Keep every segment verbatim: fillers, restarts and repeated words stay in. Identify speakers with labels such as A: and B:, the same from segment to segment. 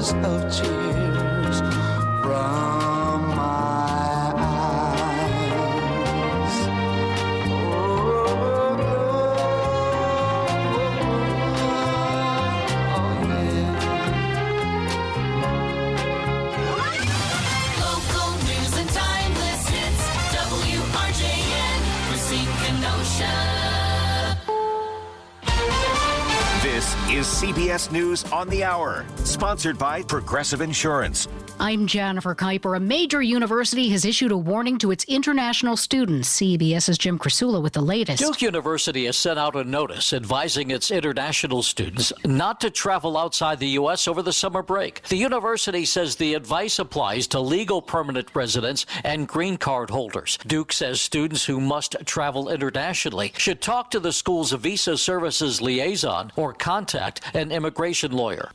A: showers of tears from my eyes. Oh, oh, yeah.
B: Local news and timeless hits. W R J N, Racine, Kenosha.
C: This is C B S News on the Hour, sponsored by Progressive Insurance.
D: I'm Jennifer Kuiper. A major university has issued a warning to its international students. CBS's Jim Krasula with the latest.
E: Duke University has sent out a notice advising its international students not to travel outside the U S over the summer break. The university says the advice applies to legal permanent residents and green card holders. Duke says students who must travel internationally should talk to the school's visa services liaison or contact an immigration lawyer.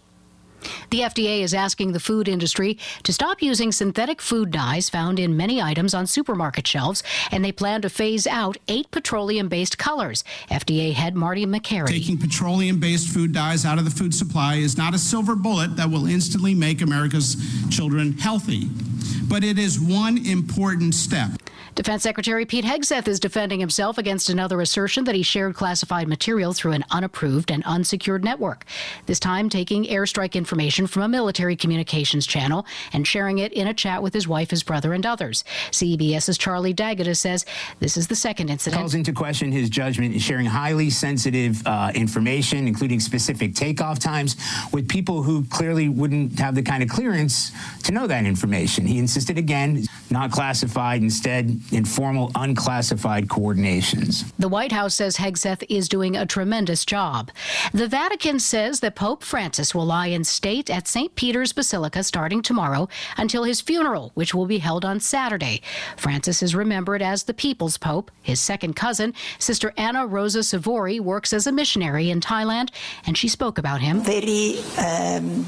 D: The F D A is asking the food industry to stop using synthetic food dyes found in many items on supermarket shelves, and they plan to phase out eight petroleum-based colors. F D A head Marty McCary.
F: Taking petroleum-based food dyes out of the food supply is not a silver bullet that will instantly make America's children healthy, but it is one important step.
D: Defense Secretary Pete Hegseth is defending himself against another assertion that he shared classified material through an unapproved and unsecured network, this time taking airstrike information from a military communications channel and sharing it in a chat with his wife, his brother, and others. CBS's Charlie D'Agata says this is the second incident.
G: Calls into question his judgment in sharing highly sensitive uh, information, including specific takeoff times, with people who clearly wouldn't have the kind of clearance to know that information. He insisted again, not classified, instead informal, unclassified coordinations.
D: The White House says Hegseth is doing a tremendous job. The Vatican says that Pope Francis will lie in state at Saint Peter's Basilica starting tomorrow until his funeral, which will be held on Saturday. Francis is remembered as the People's Pope. His second cousin, Sister Anna Rosa Savori, works as a missionary in Thailand, and she spoke about him.
H: Very um,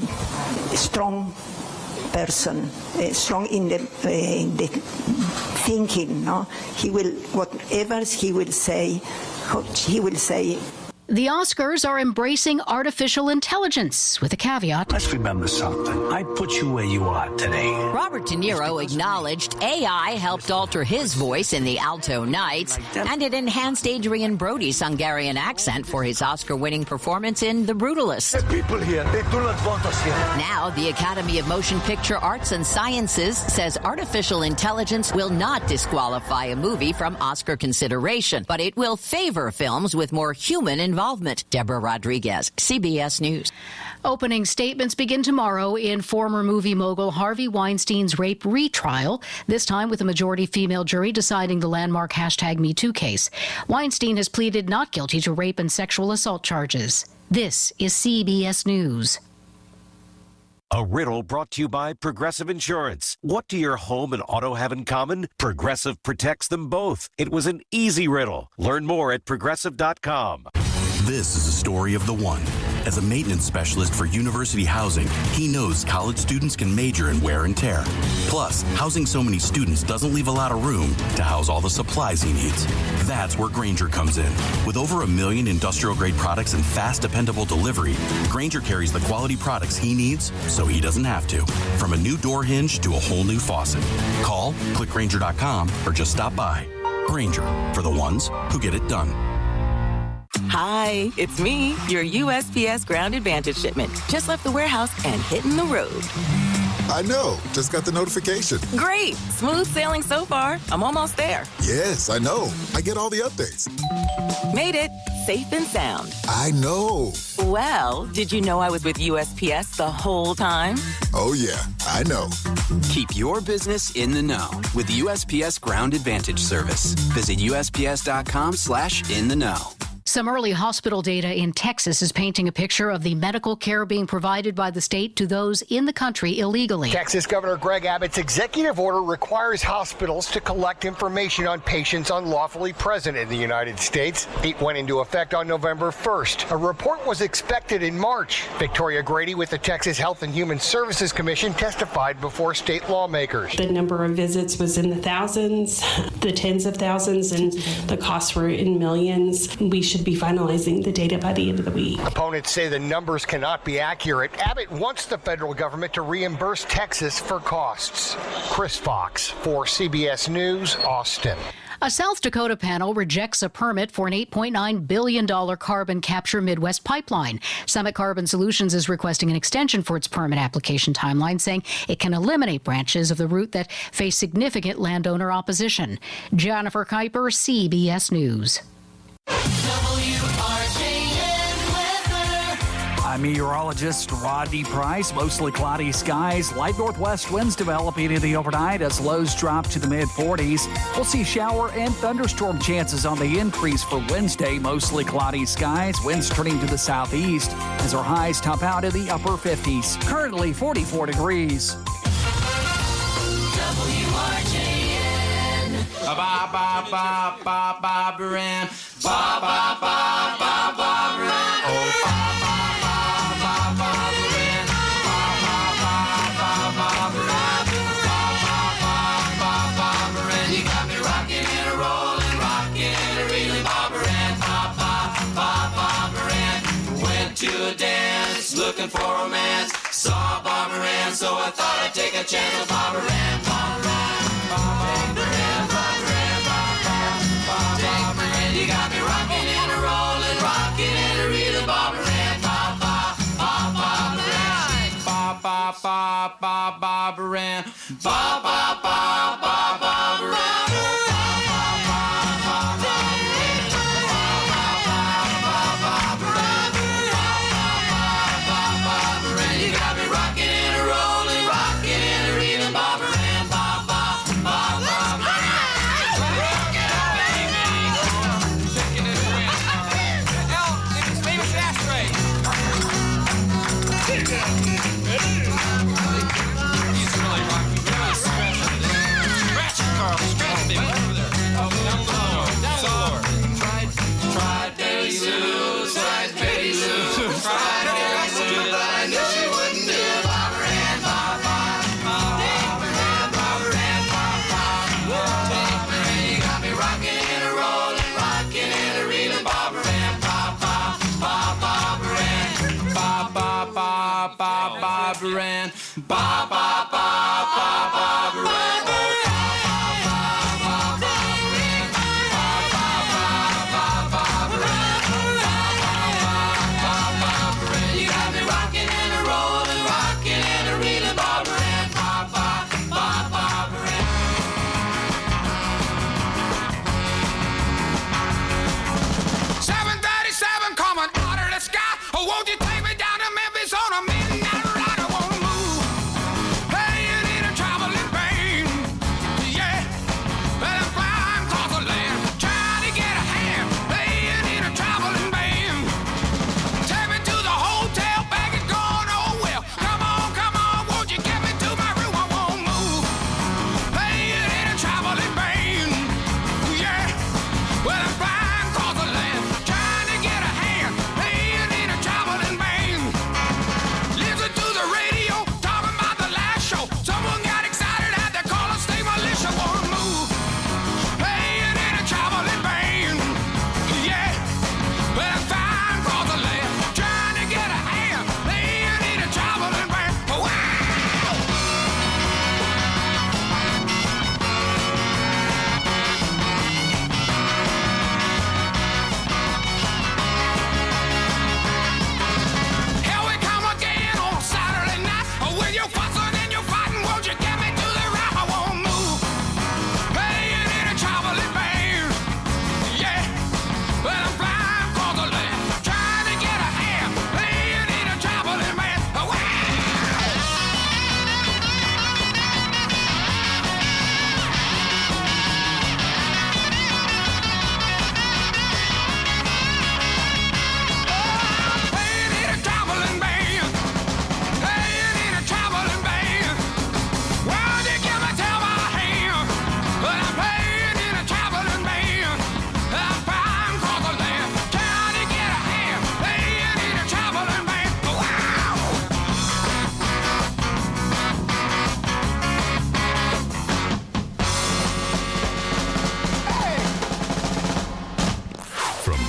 H: strong person, uh, strong in the, uh, in the thinking. No, he will whatever he will say, he will say.
D: The Oscars are embracing artificial intelligence with a caveat.
I: Let's remember something. I put you where you are today.
J: Robert De Niro acknowledged A I helped alter his voice in The Alto Nights, and it enhanced Adrian Brody's Hungarian accent for his Oscar-winning performance in The Brutalist.
I: There's people here. They do not want us here.
J: Now, the Academy of Motion Picture Arts and Sciences says artificial intelligence will not disqualify a movie from Oscar consideration, but it will favor films with more human involvement. Involvement. Deborah Rodriguez, C B S News.
D: Opening statements begin tomorrow in former movie mogul Harvey Weinstein's rape retrial, this time with a majority female jury deciding the landmark hashtag Me Too case. Weinstein has pleaded not guilty to rape and sexual assault charges. This is C B S News.
C: A riddle brought to you by Progressive Insurance. What do your home and auto have in common? Progressive protects them both. It was an easy riddle. Learn more at progressive dot com.
K: This is a story of the one. As a maintenance specialist for university housing, he knows college students can major in wear and tear. Plus, housing so many students doesn't leave a lot of room to house all the supplies he needs. That's where Grainger comes in. With over a million industrial-grade products and fast, dependable delivery, Grainger carries the quality products he needs so he doesn't have to. From a new door hinge to a whole new faucet. Call, click Grainger dot com, or just stop by. Grainger, for the ones who get it done.
L: Hi, it's me, your U S P S Ground Advantage shipment. Just left the warehouse and hitting the road.
M: I know. Just got the notification.
L: Great. Smooth sailing so far. I'm almost there.
M: Yes, I know. I get all the updates.
L: Made it. Safe and sound.
M: I know.
L: Well, did you know I was with U S P S the whole time?
M: Oh, yeah. I know.
N: Keep your business in the know with U S P S Ground Advantage service. Visit U S P S dot com slash in the know.
D: Some early hospital data in Texas is painting a picture of the medical care being provided by the state to those in the country illegally.
O: Texas Governor Greg Abbott's executive order requires hospitals to collect information on patients unlawfully present in the United States. It went into effect on November first. A report was expected in March. Victoria Grady with the Texas Health and Human Services Commission testified before state lawmakers.
P: The number of visits was in the thousands, the tens of thousands, and the costs were in millions. We should be finalizing the data by the end of the week.
O: Opponents say the numbers cannot be accurate. Abbott wants the federal government to reimburse Texas for costs. Chris Fox for C B S News, Austin.
D: A South Dakota panel rejects a permit for an eight point nine billion dollars carbon capture Midwest pipeline. Summit Carbon Solutions is requesting an extension for its permit application timeline, saying it can eliminate branches of the route that face significant landowner opposition. Jennifer Kuiper, C B S News.
Q: I'm meteorologist Rodney Price. Mostly cloudy skies. Light northwest winds developing in the overnight as lows drop to the mid forties. We'll see shower and thunderstorm chances on the increase for Wednesday. Mostly cloudy skies. Winds turning to the southeast as our highs top out in the upper fifties. Currently forty-four degrees.
B: W R J N.
R: Ba ba ba ba ba ba Baran. Ba ba ba ba ba Baran. Oh ba ba ba ba ba Baran. Ba ba ba ba ba Baran. Ba ba ba ba ba Baran. You got me rocking and a rolling, rocking and a reeling, Bob Baran. Ba ba ba ba Baran. Went to a dance, looking for romance. Saw Bob Baran, so I thought I'd take a chance with Bob Baran. Bob Baran. Bob Baran. Bob Baran. Bob Baran. You got me rocking and a rolling, rocking and a reeling, Bob Baran. Ba ba ba ba Baran. Ba ba ba ba ba Baran. Ba ba ba ba ba Baran. You got me rocking and a rolling, rocking and a reeling, Bob Baran. Ba ba ba ba Baran. Rock it up, baby. Taking it away. Al, it's famous ashtray. He's really rocking.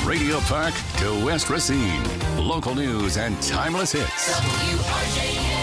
S: Radio Park to West Racine. Local news and timeless hits.
B: W R J N.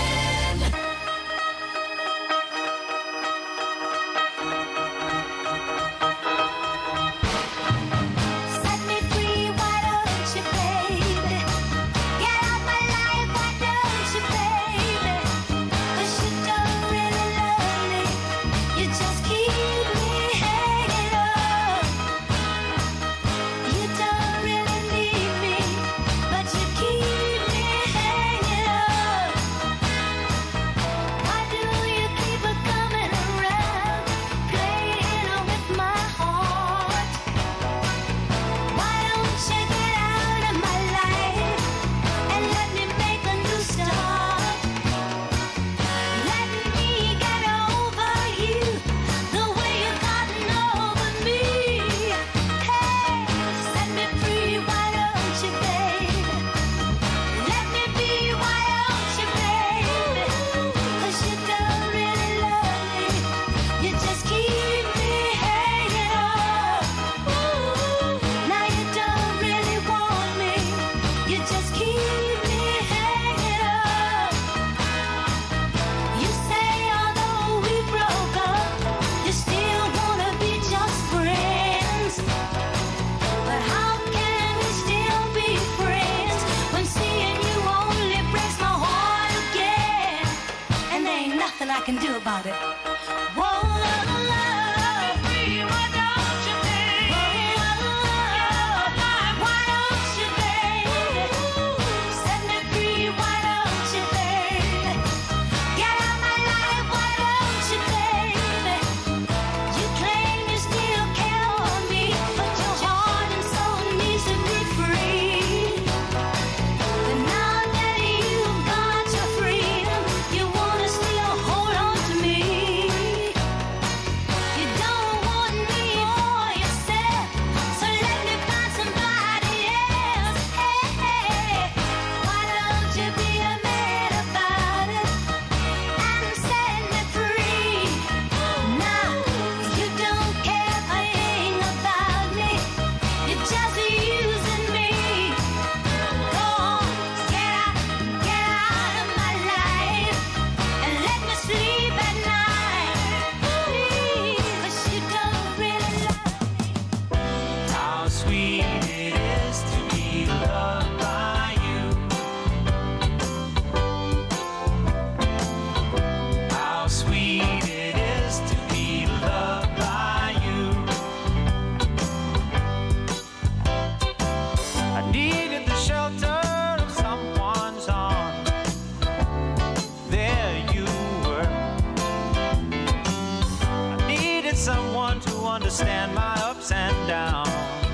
T: Understand my ups and downs.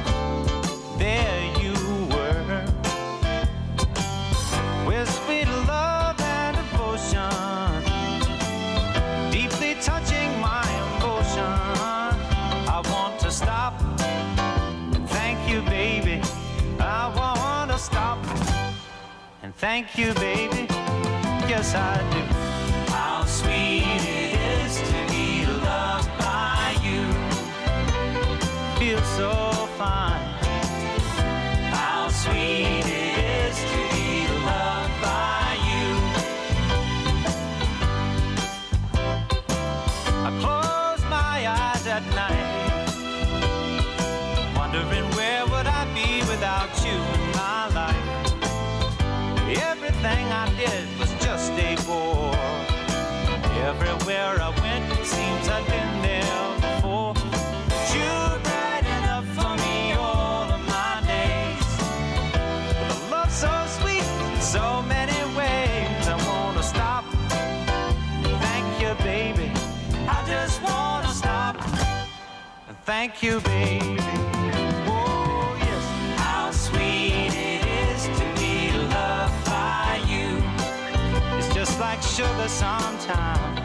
T: There you were, with sweet love and devotion, deeply touching my emotion. I want to stop and thank you, baby. I want to stop and thank you, baby. Yes, I do. How sweet it is to be loved by you. Feels so fine. How sweet it is to be loved by you. I close my eyes at night, wondering where would I be without you in my life. Everything I did was just a bore. Everywhere I went, it seems I've been there before. You're bright enough for me all of my days. With a love so sweet in so many ways. I wanna stop. Thank you, baby. I just wanna stop. Thank you, baby. Oh, yes. How sweet it is to be loved by you. It's just like sugar sometimes.